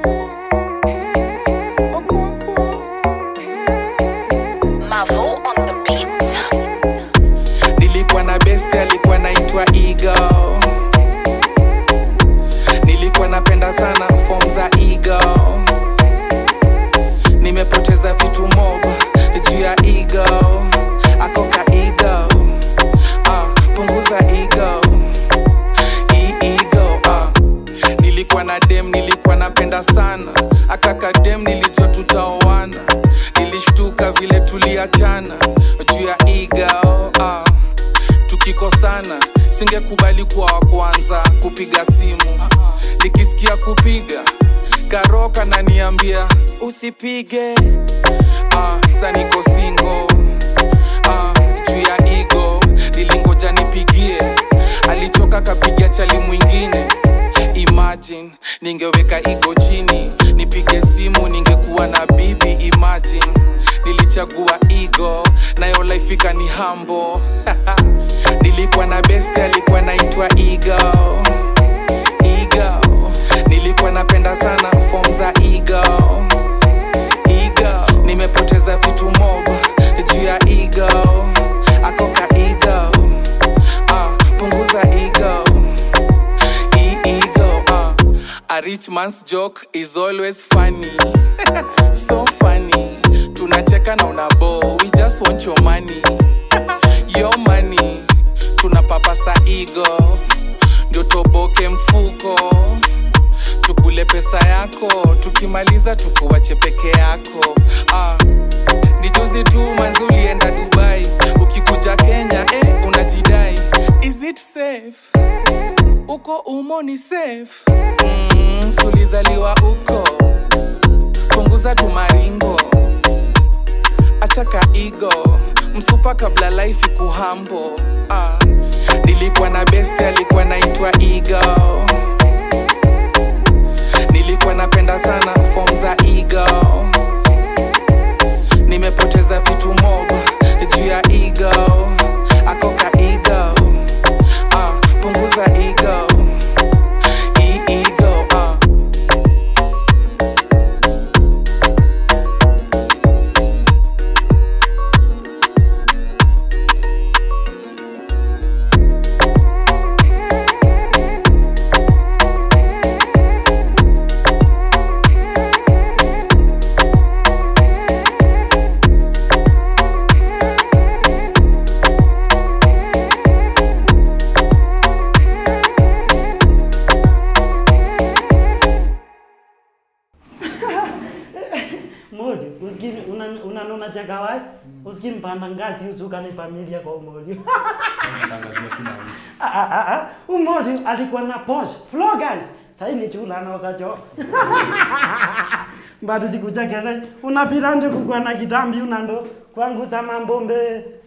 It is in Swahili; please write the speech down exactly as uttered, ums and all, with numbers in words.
Mavo on the beat. Nilikuwa na best alikuwa naitwa Ego. Nilikuwa napenda sana form za Ego. Nimepoteza vitu mob juu ya Ego. Akoka Ego. Ah, punguza Ego. E Ego. Ah. Nilikuwa na dem nilikuwa napenda sana. Akaka dem nilijua tutaoana. Nilishtuka vile tuliachana juu ya Ego. Ah. Tukikosana singekubali kuwa wa kwanza kupiga simu. Nikisikia kupiga Karoka na niambia usipige. Ah, sasa niko single. Ah, juu ya Ego nilingoja nipigie. Alichoka kapigia chali mwingine. Imagine ningeweka Ego chini nipige simu ningekuwa na bibi. Imagine nilichagua Ego nayo life ika ni humble. Nilikuwa na best alikuwa naitwa Ego. Ego nilikuwa napenda sana form za Ego. Ego nimepoteza vitu mob juu ya Ego. Akoka Ego. Ah, punguza Ego. E Ego. Ah, a rich man's joke is always funny. So funny. Tunacheka na unabo. We just want your money. Your money. Tunapapasa Ego ndio toboke mfuko. Tukule pesa yako tukimaliza tukuwache peke yako. Ah, ni juzi tu manzi ulienda Dubai. Ukikuja Kenya eh unajidai. Is it safe? Uko umo ni safe? Mm, sulizaliwa uko. Punguza tumaringo. Achaka Ego. Msupa kabla life ikuhambo. Ah, nilikuwa na best alikuwa naitwa Ego. Nilikuwa napenda sana form za Ego. Nimepoteza vitu mob juu ya Ego. Akoka Ego. Ah, punguza Ego. E Ego. Ah. Modi, usikini unanona una cheka wapi? Mm. Usikini mpanda ngazi usuka ni familia kwa Modi. Mpanda ngazi kina mtu. Ah ah ah, Modi alikuwa na Porsche. Floor guys, sasa ni chula na usacho. Mbadi sikuja kele, unapiranje kukua na kitambi unando kwangu za mambombe.